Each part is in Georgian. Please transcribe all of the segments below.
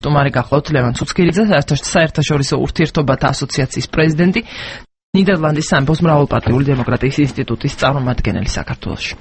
სტუმარი გახლავთ ლევან ცუცქირიძე, საერთაშორისო ურთიერთობათა ასოციაციის პრეზიდენტი, ნიდერლანდის სამეფოს მრავალპარტიული დემოკრატიის ინსტიტუტის წარმომადგენელი საქართველოში.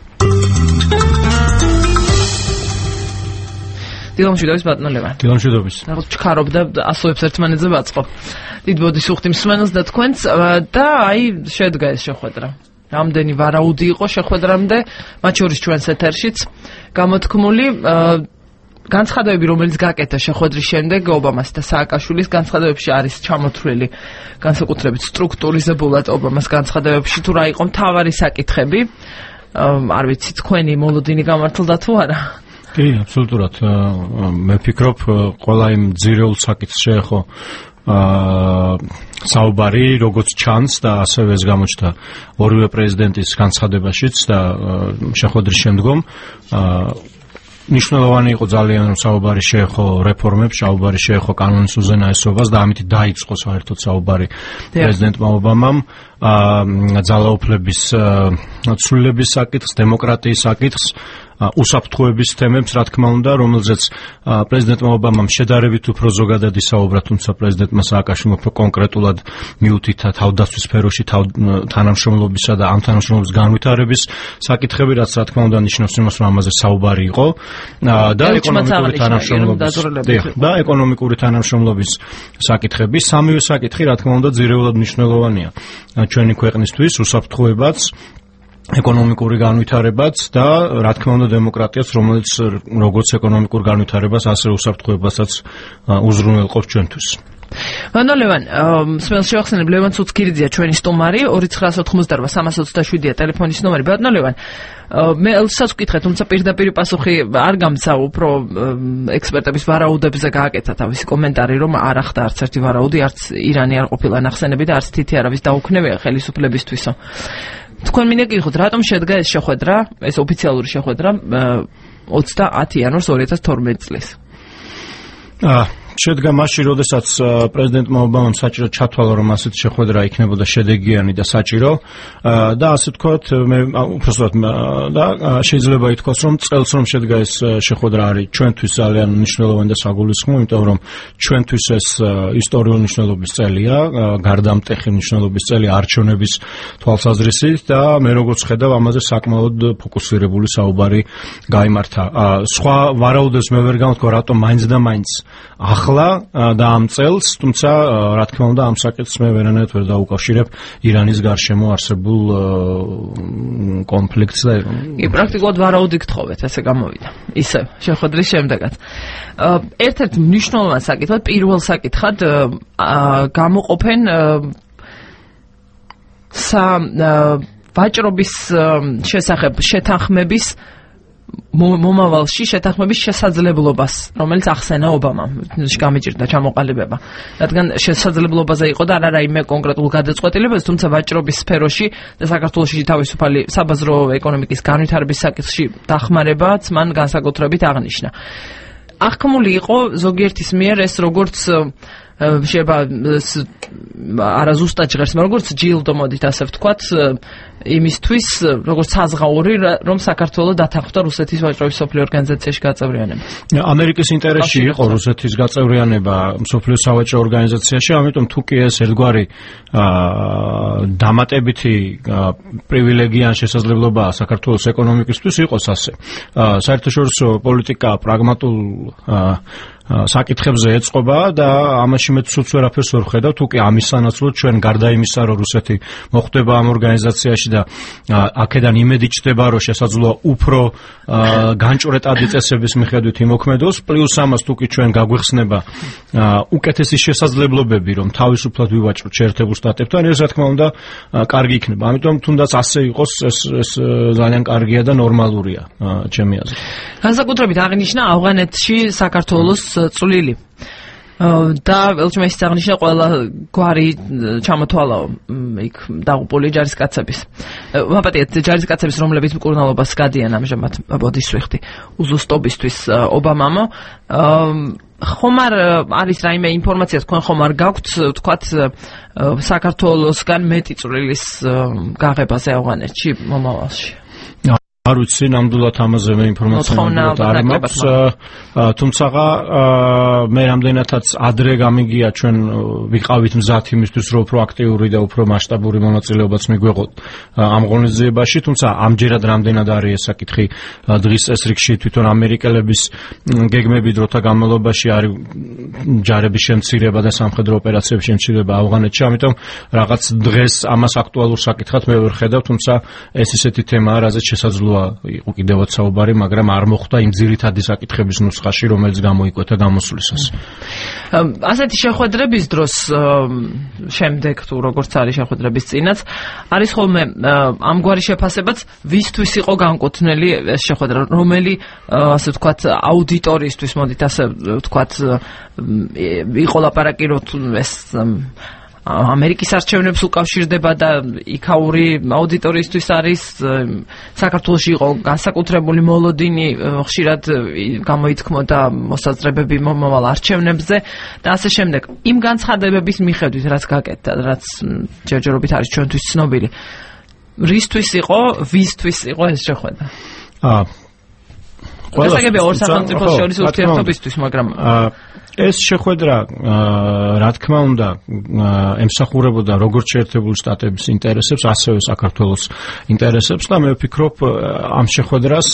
დილამშვიდობის ბატონო ლევან. დილამშვიდობის. რაღაც ჩქარობდა ასოებს ერთმანეთზე ვაწყობ. დიდ ბოდის უხდი მსმენელს და თქვენს და აი შედგა ეს შეხვედრა. რამდენი ვარაუდი იყო შეხვედრამდე, მათ შორის ჩვენს ეთერშიც გამოთქმული განცხადებები, რომელიც გაკეთა შეხვედრის შემდეგ ობამას და სააკაშვილის განცხადებებში არის ჩამოთვლილი განსაკუთრებით სტრუქტურიზებულად ობამას განცხადებებში თუ რა იყო მთავარი საკითხები. არ ვიცი თქვენი მოლოდინი გამართლდა თუ არა? კი, აბსოლუტურად. მე ვფიქრობ, ყველა იმ ძირეულ საკითხს შეეხო საუბარი, როგორც ჩანს და ასევე ეს გამოჩნდა ორივე პრეზიდენტის განცხადებაშიც და შეხვედრის შემდგომ. ნიშნულოვანი იყო ძალიან, რომ საუბარი შეეხო რეფორმებს, საუბარი შეეხო კანონის უზენაესობას და ამით დაიწყო საერთოდ საუბარი პრეზიდენტმა ობამამ ძალაუფლების ცვლილების საკითხს, დემოკრატიის საკითხს, უსაფრთხოების თემებს, რა თქმა უნდა, რომელზეც პრეზიდენტმა ობამამ შედარებით უფრო ზოგადად ისაუბრა, თუმცა პრეზიდენტმა სააკაშვილმა უფრო კონკრეტულად მიუთითა თავდაცვის სფეროში თანამშრომლობისა და ამ თანამშრომლობის განვითარების საკითხები, რაც რა თქმა უნდა ნიშნავს იმას, რომ ამაზე საუბარი იყო და ეკონომიკური თანამშრომლობის საკითხები. სამივე საკითხი რა თქმა უნდა ძირეულად მნიშვნელოვანია ჩვენი ქვეყნისთვის, უსაფრთხოებაც, ეკონომიკური განვითარებაც და რა თქმა უნდა დემოკრატიაც, რომელიც როგორც ეკონომიკურ განვითარებას, ასე უსაფრთხოებასაც უზრუნველყოფს ჩვენთვის. ბატონო ლევან, მსმენელს შევახსენებ, ლევან ცუცქირიძეა ჩვენი სტუმარი, 2988-327-ია ტელეფონის ნომერი. ბატონო ლევან, მე ელსაც ვკითხე, თუმცა პირდაპირ პასუხი არ გამცა, უფრო ექსპერტების ვარაუდებზე გააკეთა თავისი კომენტარი, რომ არ ახდა არც ერთი ვარაუდი, არც ირანი არ ყოფილა ნახსენები და არც თითი არავის დაუქნევია ხელისუფლებისთვისო. თქვენ მინდა გიხოთ, რატომ შედგა ეს შეხვედრა, ეს ოფიციალური შეხვედრა 30 იანვარს 2012 წლის? შედგა მაშინ, როდესაც პრეზიდენტმა ობამამ საჭირო ჩათვალა, რომ ასეთი შეხვედრა იქნებოდა შედეგიანი და საჭირო და ასე ვთქვათ, მე უბრალოდ და შეიძლება ითქვას, რომ წელს რომ შედგა ეს შეხვედრა არის ჩვენთვის ძალიან მნიშვნელოვანი და საგულისხმო, იმიტომ რომ ჩვენთვის ეს ისტორიული მნიშვნელობის წელია, გარდამტეხი მნიშვნელობის წელი არჩევნების თვალსაზრისით და მე როგორც ხედავ, ამაზე საკმაოდ ფოკუსირებული საუბარი გაიმართა. სხვა ვარაუდებს მე ვერ გამოვთქვა, რატომ მაინც და მაინც ახლა და ამ წელს, თუმცა რა თქმა უნდა ამ საკითხს მე ვერანაირად ვერ დაუკავშირებ ირანის გარშემო არსებულ კონფლიქტს და პრაქტიკულად ვარაუდი გთხოვეთ, ესე გამოვიდა. ისე შეხვედრის შემდეგაც. ერთ-ერთ მნიშვნელოვან საკითხად, პირველ საკითხად გამოყოფენ ვაჭრობის შესახებ შეთანხმების მომავალში შეთანხმების შესაძლებლობას, რომელიც ახსენა ობამამ, გამიჭირდა ჩამოყალიბება. რადგან შესაძლებლობაზე იყო და არ რაიმე კონკრეტულ გადაწყვეტილებაზე, თუმცა ვაჭრობის სფეროში და საქართველოში თავისუფალი საბაზრო ეკონომიკის განვითარების საკითხში დახმარებაც მან განსაკუთრებით აღნიშნა. აღქმული იყო ზოგიერთის მიერ ეს როგორც შეიძლება არაზუსტად ჟღერს, როგორც ჯილდო, მოდით ასე ვთქვათ, იმისთვის, როგორც საზღაური, რომ საქართველოს დათანხმდა რუსეთის ვაჭრობის მსოფლიო ორგანიზაციაში გაწევრიანება. ამერიკის ინტერესში იყო რუსეთის გაწევრიანება მსოფლიო სავაჭრო ორგანიზაციაში, ამიტომ თუ კი ეს ერთგვარი დამატებითი პრივილეგია ან შესაძლებლობა საქართველოს ეკონომიკისთვის იყოს ასე. საერთაშორისო პოლიტიკა პრაგმატულ საკითხებზე ეწყობა და ამაში მე ცუც ვერაფერს ვერ ვხედავ, თუ კი ამის სანაცვლოდ ჩვენ გარდა იმისა, რომ რუსეთი მოხვდება ამ ორგანიზაციაში და აქედან იმედი ჩდება, რომ შესაძლოა უფრო განჭვრეტადი წესების მიხედვით იმოქმედოს, პლუს ამას თუ კი ჩვენ გაგვეხსნება უკეთესი შესაძლებლობები, რომ თავისუფლად ვივაჭროთ შეერთებულ შტატებთან, ეს რა თქმა უნდა კარგი იქნება. ამიტომ თუნდაც ასე იყოს, ეს ძალიან კარგია და ნორმალურია ჩემი აზრით. განსაკუთრებით აღნიშნა ავღანეთში საქართველოს წვლილი და ელჩმეის აღნიშნა ყველა გვარი ჩამოთვალაო იქ დაღუპული ჯარისკაცების. ვაპატიეთ ჯარისკაცების, რომლებიც მკურნალობას გადიან ამჟამად ბოდის ვიხდი უზუსტობისთვის ობამამო. ხომ არ არის რაიმე ინფორმაცია, თქვენ ხომ არ გაქვთ, თქვათ საქართველოსგან მეტი წვლილის გაღებაზე ავღანეთში მომავალში? არ ვიცი ნამდვილად ამაზე მე ინფორმაცია არ მაქვს, თუმცა მე რამდენადაც ადრე გამიგია ჩვენ ვიყავით მზად იმისთვის რომ უფრო აქტიური და უფრო მასშტაბური მონაწილეობაც მიგვეღოთ ამ ღონისძიებაში, თუმცა ამჯერად რამდენად არის ეს საკითხი დღის წესრიგში თვითონ ამერიკელების გეგმები დროთა განმავლობაში არის ჯარების შემცირება და სამხედრო ოპერაციების შემცირება ავღანეთში, ამიტომ რაღაც დღეს ამას აქტუალურ საკითხად მე ვერ ხედავ, თუმცა ეს ისეთი თემაა, რაზეც შესაძლოა იყო კიდევაც საუბარი, მაგრამ არ მოხდა იმ ძირითადი საკითხების ნუსხაში, რომელიც გამოიკვეთა გამოსვლისას. ასეთი შეხვედრების დროს შემდეგ თუ როგორც არის შეხვედრების წინაც არის ხოლმე ამგვარი შეფასებაც, ვისთვის იყო განკუთვნილი ეს შეხვედრა, რომელი ასე ვთქვათ აუდიტორიისთვის, მოდით ასე ვთქვათ, იყო ლაპარაკი, რომ ეს ამერიკის არჩევნებს უკავშირდება და იქაური აუდიტორიისთვის არის, საქართველოში იყო განსაკუთრებული მოლოდინი, ხშირად გამოითქმოდა მოსაზრებები მომავალ არჩევნებზე და ასე შემდეგ. იმ განცხადებების მიხედვით, რაც გაკეთდა, რაც ჯერჯერობით არის ჩვენთვის ცნობილი, რისთვის იყო, ვისთვის იყო ეს შეხვედრა? გასაგებია ორ სახელმწიფოს შორის ურთიერთობისთვის, მაგრამ ეს შეხვედრა რა თქმა უნდა ემსახურებოდა როგორც შეერთებული შტატების ინტერესებს, ასევე საქართველოს ინტერესებს და მე ვფიქრობ ამ შეხვედრას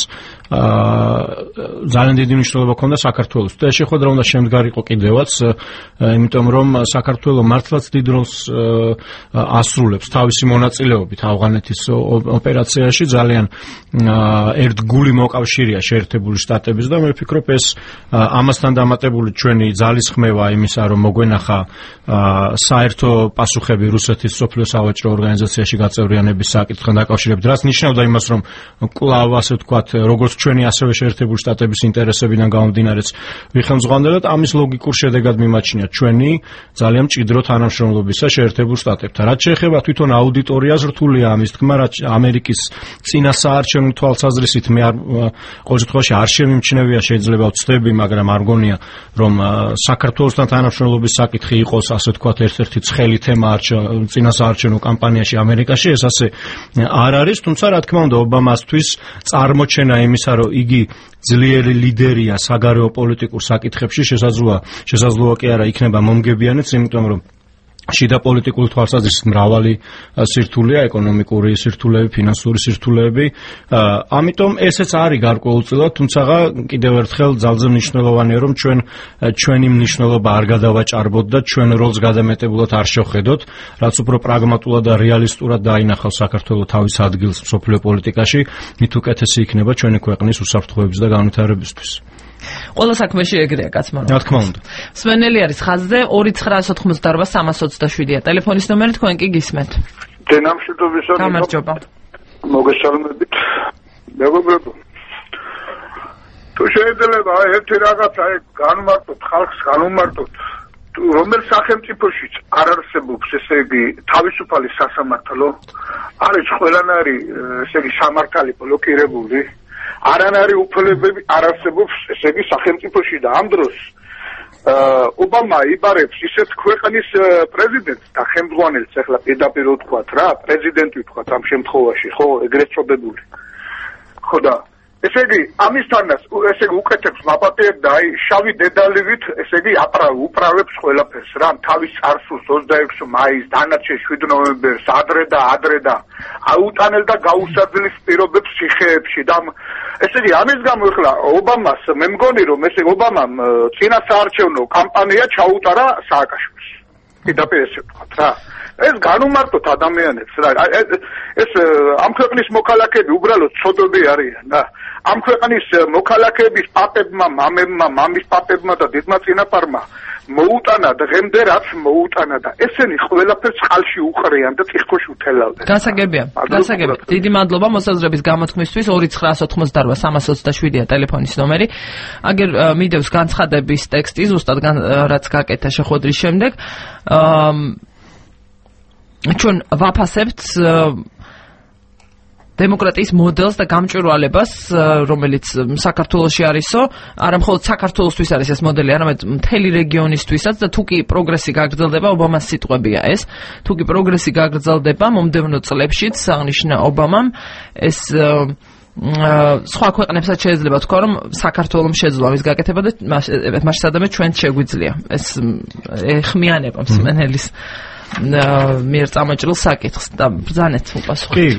ძალიან დიდი მნიშვნელობა ჰქონდა საქართველოს. და ეს შეხვედრა უნდა შემდგარიყო კიდევაც, იმიტომ რომ საქართველო მართლაც დიდ როლს ასრულებს თავისი მონაწილეობით ავღანეთის ოპერაციაში, ძალიან ერთგული მოკავშირეა შეერთებული შტატების და მე ვფიქრობ ეს ამასთან დამატებული ჩვენი ძალისხმევა იმისა, რომ მოგვენახა საერთო პასუხები რუსეთის სოფლიო სავაჭრო ორგანიზაციაში გაწევრიანების საკითხთან დაკავშირებით, რაც ნიშნავდა იმას, რომ კვლავ ასე ვთქვათ, როგორც ჩვენი ასევე შეერთებული შტატების ინტერესებიდან გამომდინარეც ვიხელმძღვანელოთ, ამის ლოგიკურ შედეგად მიმაჩნია ჩვენი ძალიან მჭიდრო თანამშრომლობისა შეერთებულ შტატებთან. რაც შეეხება თვითონ აუდიტორიას, რთულია ამის თქმა, რაც ამერიკის წინა საარჩევნო თვალსაზრისით მე ყოველ შემთხვევაში არ შემიმჩნევია, შეიძლება ვცდები, მაგრამ არ გონია, რომ საქართველოსთან თანამშრომლობის საკითხი იყოს, ასე ვთქვათ, ერთ-ერთი ცხელი თემა წინა საარჩევნო კამპანიაში ამერიკაში, ეს ასე არ არის, თუმცა რა თქმა უნდა ობამასთვის წარმოჩენა იმისა, რომ იგი ძლიერი ლიდერია საგარეო პოლიტიკურ საკითხებში, შესაძლოა კი არა იქნება მომგებიანიც, იმიტომ რომ შიდა პოლიტიკური თვალსაზრისით მრავალი სირთულეა, ეკონომიკური სირთულეები, ფინანსური სირთულეები, ამიტომ ესეც არის გარკვეულწილად, თუმცა კიდევ ერთხელ ძალზე მნიშვნელოვანია, რომ ჩვენი მნიშვნელობა არ გადავაჭარბოთ და ჩვენ როლს გადამეტებულად არ შევხედოთ, რაც უფრო პრაგმატულად და რეალისტურად დაინახავს საქართველოს თავის ადგილს მსოფლიო პოლიტიკაში, მით უკეთესი იქნება ჩვენი ქვეყნის უსაფრთხოების და განვითარებისთვის. ყველა საქმეში ეგრეა, კაცმარო. რა თქმა უნდა. სვენელი არის ხაზზე 2988327-ია ტელეფონის ნომერი, თქვენ კი გისმენთ. დენამშვიდობისა. გამარჯობა. მოგესალმებით. მეგობრებო. თუ შეიძლება ერთი რაღაცა განმარტოთ, ხალხს განმარტოთ, რომელ სახელმწიფოშიც არ არსებობს, ესე იგი, თავისუფალი სასამართლო, არის ყველანაირი, ესე იგი, სამართალი ბლოკირებული. არანაირი უფლებები არ არსებობს, ესე იგი, სახელმწიფოში და ამ დროს ობამა იბარებს ისეთ ქვეყნის პრეზიდენტს და ხელმძღვანელს, ახლა პირდაპირ ვთქვათ რა, პრეზიდენტი ვთქვათ ამ შემთხვევაში, ხო, ეგრეთ წოდებული. ხო და ესე იგი, ამისთანაც, ესე იგი, უკეთებს ლაპარაკობდა, აი, შავი დედალივით, ესე იგი, უправებს ყველაფერს რა, თავის წარსულს 26 მაისს, დანარჩენ 7 ნოემბერს, ადრე და აუტანელდა გაუსაძლის პირობებს სიხეებში და ესე იგი, ამის გამო ახლა ობამას მე მგონი რომ ესე ობამამ წინა საარჩევნო კამპანია ჩაუტარა სააკაშვილს. პირდაპირ ესე ვთქვათ რა. ეს განუმარტოთ ადამიანებს რა. ეს ამ ქვეყნის მოქალაქეები უბრალოდ ცოდები არიან რა. ამ ქვეყნის მოქალაქეების პაპებმა, მამებმა, მამის პაპებმა და დიდმა წინაპარმა მოუტანა დღემდე რაც მოუტანა და ესენი ყველაფერს წყალში უყრიან და ტიხქოში უთელავდნენ. გასაგებია. დიდი მადლობა მოსაზრების გამოთქმისთვის. 2988327-ია ტელეფონის ნომერი. აგერ მიდევს განცხადების ტექსტი ზუსტად რაც გაკეთა შეხვედრის შემდეგ. ჩვენ ვაფასებთ დემოკრატიის მოდელს და გამჭვირვალებას, რომელიც საქართველოში არისო, არა მხოლოდ საქართველოსთვის არის ეს მოდელი, არამედ მთელი რეგიონისთვისაც და თუ კი პროგრესი გაგრძელდება, ობამას სიტყვებია ეს, თუ კი პროგრესი გაგრძელდება მომდევნო წლებშიც, აღნიშნა ობამამ, ეს სხვა ქვეყნებსაც შეიძლება თქვა, რომ საქართველოს შეძლო ის გაკეთება და მაშინ სადამე ჩვენ შეგვიძლია ეს ეხმიანება მსმენელის მიერ წამოჭრილ საკითხს და ბრძანეთ უპასუხოთ. კი,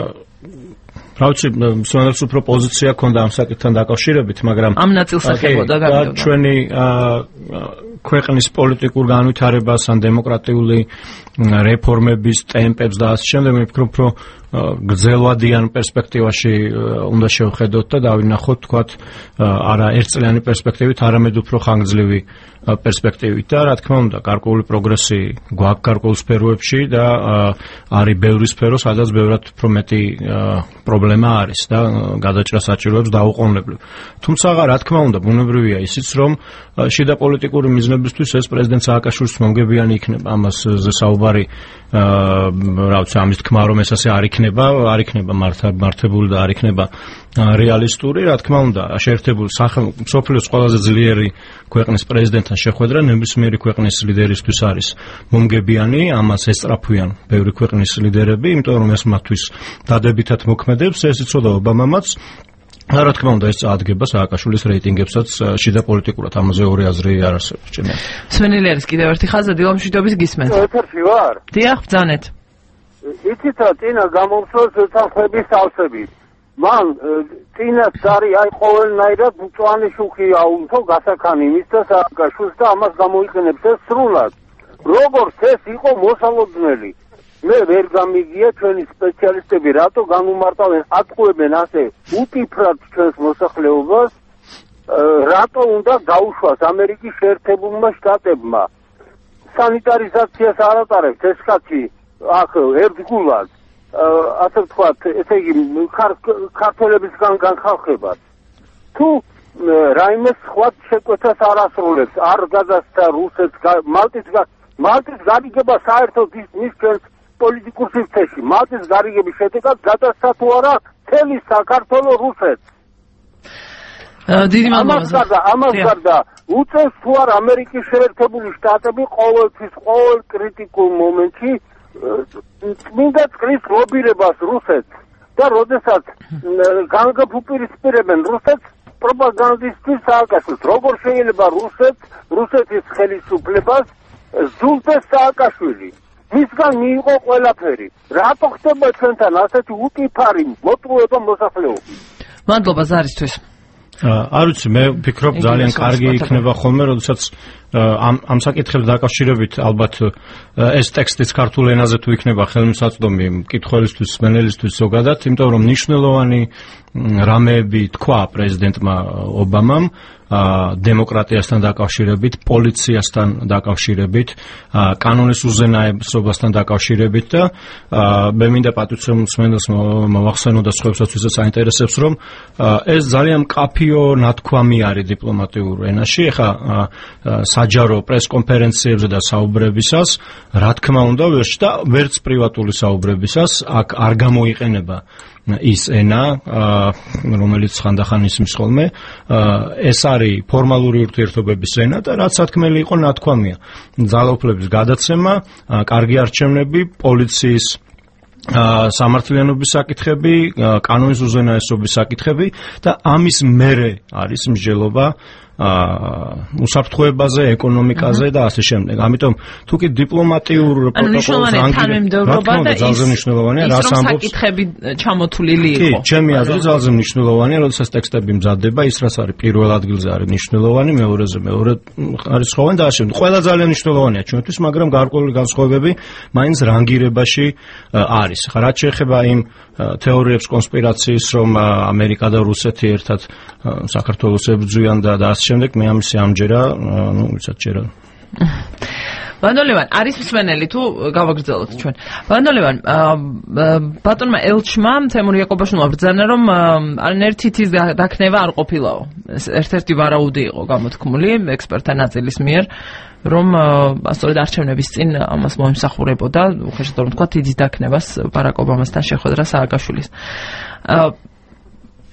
რა ვიცი, მსმენელს უფრო პოზიცია ჰქონდა ამ საკითხთან დაკავშირებით, მაგრამ ამ ნაწილს ეხებოდა გამიგება. ჩვენი ქვეყნის პოლიტიკურ განვითარებას ან დემოკრატიული რეფორმების ტემპებს და ასე შემდეგ, მე ვფიქრობ, რომ გრძელვადიან პერსპექტივაში უნდა შევხედოთ და დავინახოთ, თქვათ, არა ერთწლიანი პერსპექტივით, არამედ უფრო ხანგრძლივი პერსპექტივით და რა თქმა უნდა, გარკვეული პროგრესი გვაქვს გარკვეულ სფეროებში და არის ბევრი სფერო, სადაც ბევრად უფრო მეტი პრობლემა არის და გადაჭრა საჭიროებს დაუყოვნებლივ. თუმცა, რა თქმა უნდა, ბუნებრივია ისიც, რომ შიდა პოლიტიკური მიზნებისთვის ეს პრეზიდენტ სააკაშვილის მომგებიანი იქნება. ამაზე საუბარი, რა ვიცი, ამის თქმა, რომ ეს ასე არ იქნება მართებული და არ იქნება რეალისტური, რა თქმა უნდა, შეერთებულ მსოფლიოს ყველაზე ძლიერი ქვეყნის პრეზიდენტთან შეხვედრა ნებისმიერი ქვეყნის ლიდერისთვის არის მომგებიანი, ამას ესწრაფვიან ბევრი ქვეყნის ლიდერები, იმიტომ რომ ეს მათთვის დადებითად მოქმედებს, ეს იცოდა ობამამაც. რა თქმა უნდა, ეს წაადგება სააკაშვილის რეიტინგებსაც შიდა პოლიტიკურად, ამაზე ორი აზრი არ არსებობს. მსმენელი არის კიდევ ერთი ხაზი, დილა მშვიდობის გისმენთ. ეთერში ვარ? დიახ, ბრძანეთ. იცით რა, წინა გამომწვევს თანხმების ავსებით. მან წინას არის აი ყოველნაირად მწვანე შუქი აუნთო გასაქანი მის და სააკაშვილს და ამას გამოიყენებს ეს სრულად. როგორც ეს იყო მოსალოდნელი. მე ვერ გამიგია ჩვენი სპეციალისტები რატო განუმარტავენ, ატყუებენ ასე უტიფრად ჩვენს მოსახლეობას, რატო უნდა გაუშვას ამერიკის შეერთებულმა შტატებმა. სანიტარიზაციას არ ატარებს ეს კაცი აქ ერთგულად. ასე ვთქვათ, ესე იგი ქართველებისგან განხალხებას. თუ რაიმე სხვა შეკვეთას არ ასრულებს, არ გადასცა რუსეთს, მალტის გარიგება საერთოდ მის ჩვენს პოლიტიკურ სივრცეში. მალტის გარიგების შედეგად გადასცა თუ არა მთელი საქართველო რუსეთს. დიდი მადლობა. ამას გარდა უწევს თუ არა ამერიკის შეერთებული შტატები ყოველთვის ყოველ კრიტიკულ მომენტში წმინდა წყლის ლობირებას რუსეთს და როდესაც განგაფუპირისპირებენ რუსეთს პროპაგანდისტის სააკაშვილს. როგორ შეიძლება რუსეთის ხელისუფლებას ზულდეს სააკაშვილი? მისგან მიიღო ყველაფერი. რატო ხდება ჩვენთან ასეთი უტიფარი მოტყუება მოსახლეობის? მადლობა ზარისთვის. არ ვიცი, მე ვფიქრობ ძალიან კარგი იქნება ხოლმე, როდესაც ამ საკითხებს დაკავშირებით ალბათ ეს ტექსტიც ქართულ ენაზე თუ იქნება ხელმისაწვდომი მკითხველისთვის, მსმენელისთვის ზოგადად, იმიტომ რომ მნიშვნელოვანი რამეები თქვა პრეზიდენტმა ობამამ დემოკრატიასთან დაკავშირებით, პოლიციასთან დაკავშირებით, კანონის უზენაესობასთან დაკავშირებით და მე მინდა პატრიოტულ მსმენელს მოვახსენო და სხვაებსაც ვისაც აინტერესებს, რომ ეს ძალიან მკაფიო ნათქვამი არის დიპლომატიურ ენაში. ეხლა საჯარო პრესკონფერენციებზე და საუბრებისას, რა თქმა უნდა, ვერც პრივატული საუბრებისას აქ არ გამოიყენება ის ენა, რომელიც ხანდახან ისმის ხოლმე, ეს არის ფორმალური ურთიერთობების ენა და რაც სათქმელი იყო ნათქვამია. ძალაუფლების გადაცემა, კარგი არჩევნები, პოლიციის სამართლიანობის საკითხები, კანონის უზენაესობის საკითხები და ამის მერე არის მსჯელობა უსაფრთხოებაზე, ეკონომიკაზე და ასე შემდეგ. ამიტომ თუ კი დიპლომატიურ პროტოკოლს თანამიმდევრობა და ძალზე მნიშვნელოვანია, რას ამბობს საკითხები ჩამოთვლილი იყო. კი, ჩემი აზრით ძალზე მნიშვნელოვანია, როდესაც ტექსტები მზადდება, ის რაც არის პირველ ადგილზე არის მნიშვნელოვანი, მეორეზე მეორე არის ხოვენ და ასე შემდეგ. ყველა ძალიან მნიშვნელოვანია ჩვენთვის, მაგრამ გარკვეული განსხვავებები მაინც რანგირებაში არის. ხა რაც შეეხება იმ თეორიებს კონსპირაციის, რომ ამერიკა და რუსეთი ერთად საქართველოს ებრძვიან და ასე შემდეგ, მე ამისი ამჯერა, ვიცათ ჯერა. ბანდოლევან არის მსმენელი თუ გავაგრძელოთ ჩვენ. ბანდოლევან ბატონმა ელჩმა თემურ იაკობაშვილმა ბრძანა, რომ არანაირი თითის დაქნება არ ყოფილაო. ეს ერთ-ერთი ვარაუდი იყო გამოთქმული ექსპერტთა ნაწილის მიერ, რომ სწორედ არჩევნების წინ ამას მოემსახურებოდა, უხეშად რომ თქვა თითის დაქნებას ბარაკ ობამასთან შეხვედრა სააკაშვილის.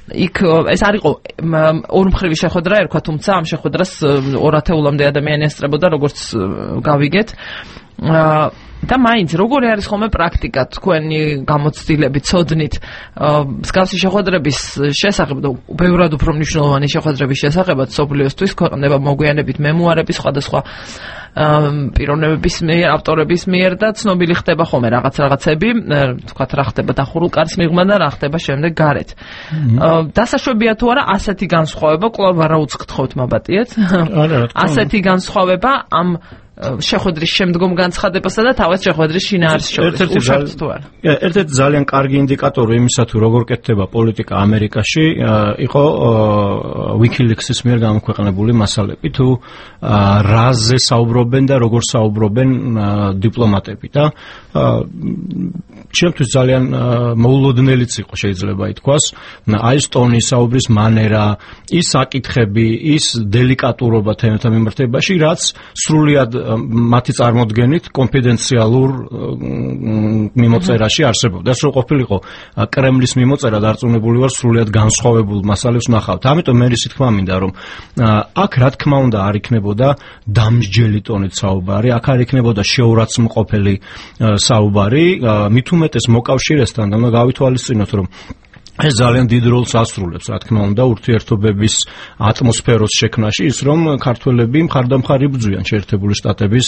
იქ ეს არ იყო ორმხრივი შეხვედრა ერქვა, თუმცა ამ შეხვედრას 200-მდე ადამიანი ესწრებოდა, როგორც გავიგეთ. და მაინც როგორი არის ხოლმე პრაქტიკა თქვენი გამოცდილებით, ცოდნით მსგავსი შეხვედრების შესახებ, ბევრად უფრო მნიშვნელოვანი შეხვედრების შესახებაც სოფლიოსთვის ქვეყნდება მოგვიანებით მემუარები სხვადასხვა პიროვნებების მიერ, ავტორების მიერ და ცნობილი ხდება ხოლმე რაღაცები, თქვათ რა ხდება დახურულ კარის მიღმა და რა ხდება შემდეგ გარეთ. დასაშვებია თუ არა ასეთი განსხვავება, კვლავ არაუც გთხოვთ მაბატიეთ. ასეთი განსხვავება ამ შეხვედრის შემდგომ განცხადებასა და თავად შეხვედრის შინაარსს შორის უშუალოდ თუ არა. ერთ-ერთი ძალიან კარგი ინდიკატორი იმისა თუ როგორ კეთდება პოლიტიკა ამერიკაში იყო WikiLeaks-ის მიერ გამოქვეყნებული მასალები თუ რაზე საუბრობენ და როგორ საუბრობენ დიპლომატები და ჩემთვის ძალიან მოულოდნელიც იყო შეიძლება ითქვას აი ეს ტონი საუბრის მანერა, ის საკითხები, ის დელიკატურობა თემათა მიმართებაში, რაც სრულიად მათი წარმოდგენით კონფიდენციალურ მიმოწერაში არსებობდა. ეს რო ყოფილიყო კრემლის მიმოწერა დარწმუნებული ვარ სრულიად განსხვავებულ მასალებს ნახავთ. ამიტომ მე ისე თქვა მინდა რომ აქ რა თქმა უნდა არ იქნებოდა დამსჯელი ტონით საუბარი, აქ არ იქნებოდა შეურაცხმყოფელი საუბარი, მით უმეტეს მოკავშირესთან და უნდა გავითვალისწინოთ რომ ეს ძალიან დიდ როლს ასრულებს, რა თქმა უნდა, ურთიერთობების ატმოსფეროს შექმნაში, ის რომ ქართველები მხარდამხარ იბრძვიან შეერთებული შტატების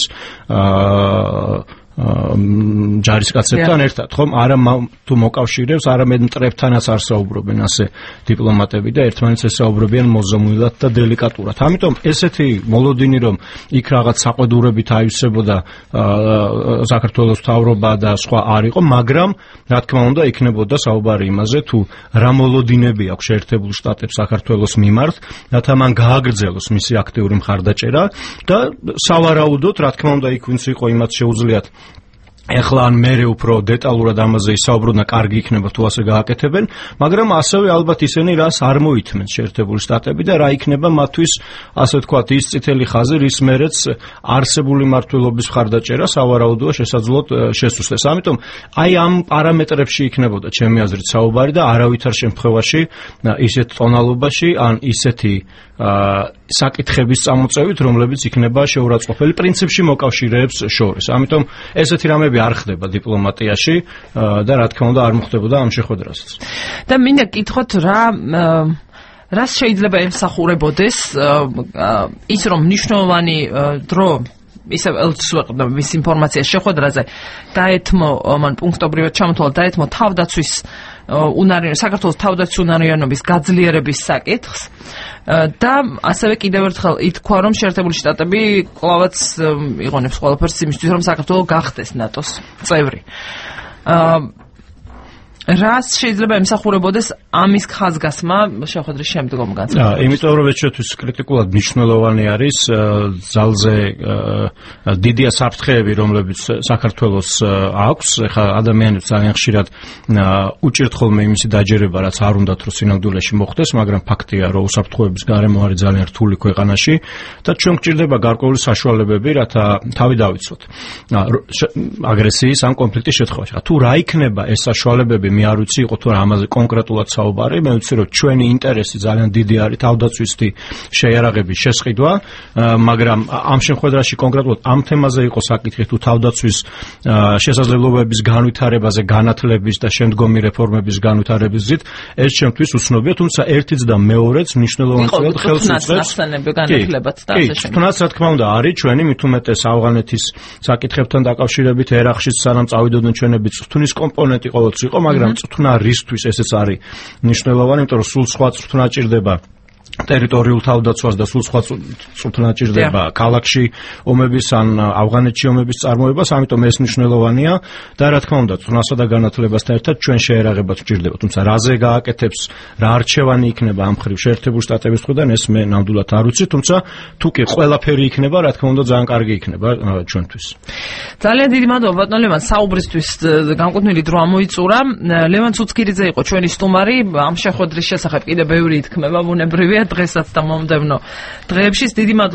ჯარისკაცებთან ერთად, ხომ? არა თუ მოკავშირებს, არამედ მტრებთანაც არ საუბრობენ ასე დიპლომატები და ერთმანეთს ესაუბრებიან მოზომილად და დელიკატურად. ამიტომ ესეთი მოლოდინი რომ იქ რაღაც საყვედურებით აივსებოდა საქართველოს მთავრობა და სხვა არ იყო, მაგრამ რა თქმა უნდა იქნებოდა საუბარი იმაზე თუ რა მოლოდინები აქვს შეერთებულ შტატებს საქართველოს მიმართ, რათა მან გააგრძელოს მისი აქტიური მხარდაჭერა და სავარაუდოდ რა თქმა უნდა იქ ვინც იყო იმათ შეუძლიათ ეხლა ან მერე უფრო დეტალურად ამაზე ისაუბრონ და კარგი იქნება თუ ასე გააკეთებენ, მაგრამ ასევე ალბათ ისინი რას არ მოითმენ შეერთებული შტატები და რა იქნება მათთვის, ასე ვთქვათ, ის წითელი ხაზი, რის მერეც არსებული მმართველობის მხარდაჭერა სავარაუდოა შესაძლოთ შესუსტეს. ამიტომ აი ამ პარამეტრებში იქნებოდა ჩემი აზრით საუბარი და არავითარ შემთხვევაში ისეთ ტონალობაში ან ისეთი საკითხების წამოწევით, რომლებიც იქნება შეურაცხმყოფელი პრინციპში მოკავშირეებს შორის. ამიტომ ესეთი რამები არ ხდება დიპლომატიაში და რა თქმა უნდა არ მოხდებოდა ამ შეხვედრასაც. და მინდა გითხოთ რას შეიძლება ემსახურებოდეს ის რომ მნიშვნელოვანი დრო ისე ელცვეყდა მის ინფორმაციას შეხვედრაზე დაეთმო მან პუნქტობრივად ჩამოთვალა დაეთმო თავდაცვის საქართველოს თავდაცვის უნარიანობის გაძლიერების საკითხს და ასევე კიდევ ერთხელ ითქვა რომ შეერთებული შტატები კვლავაც იყენებს ყველაფერს იმისთვის რომ საქართველო გახდეს ნატოს წევრი. რას შეიძლება ემსახურებოდეს ამის ხაზგასმა შეხვედრის შემდგომ განცხადება? იმიტომ რომ ეჩვეთვის კრიტიკულად მნიშვნელოვანი არის ძალზე დიდია საფრთხეები, რომლებიც საქართველოს აქვს. ეხლა ადამიანებს ძალიან ხშირად უჭირთ ხოლმე იმისი დაჯერება, რაც არ უნდათ რომ სინამდვილეში მოხდეს, მაგრამ ფაქტია, რომ უსაფრთხოების გარემო არის ძალიან რთული ქვეყანაში და ჩვენ გვჭირდება გარკვეული საშუალებები, რათა თავი დავიცვათ აგრესიის ან კონფლიქტის შემთხვევაში. თუ რა იქნება ეს საშუალებები მე არ ვიცი იყო თუ ამაზე კონკრეტულად საუბარი, მე ვიცი რომ ჩვენი ინტერესი ძალიან დიდი არის თავდაცვისთი შეიარაღების შესყიდვა, მაგრამ ამ შეხვედრაში კონკრეტულად ამ თემაზე იყო საკითხი თუ თავდაცვის შესაძლებლობების განვითარებაზე, განათლების და შემდგომი რეფორმების განვითარების გზით, ეს ჩემთვის უცნობია, თუმცა ერთიც და მეორეც მნიშვნელოვანი ხელს უწყობს განათლებაც და ასე შემდეგ. თუნდაც რა თქმა უნდა არის ჩვენი მით უმეტეს ავღანეთის საკითხებთან დაკავშირებით ერაყშიც სანამ წავიდოდნენ ჩვენები წვრთნის კომპონენტი ყოველთვის იყო, მაგრამ წვრთნა რისთვის ესეც არის მნიშვნელოვანი, იმიტომ რომ სულ სხვა წვრთნა ჭირდება ტერიტორიულ თავდაცვას და სულ სხვა წვრთნა ჭირდება ქალაქში ომების ან ავღანეთში ომების წარმოებას, ამიტომ ეს მნიშვნელოვანია და რა თქმა უნდა წვრთნასა და განათლებასთან ერთად ჩვენ შეერაღებაც ჭირდება, თუმცა რაზე გააკეთებს, რა არჩევანი იქნება ამ მხრივ შეერთებულ შტატების მხრიდან, ეს მე ნამდვილად არ ვიცი, თუმცა თუ კი ყველაფერი იქნება, რა თქმა უნდა ძალიან კარგი იქნება ჩვენთვის. ძალიან დიდი მადლობა ბატონ ლევან, საუბრისთვის განკუთვნილი დრო ამოიწურა. ლევან ცუცქირიძე იყო ჩვენი სტუმარი, ამ შეხვედრის შესახებ კიდევ ბევრი ითქმება, ბუნებრივია დღესაც და მომდევნო დღეებში. დიდი მადლობა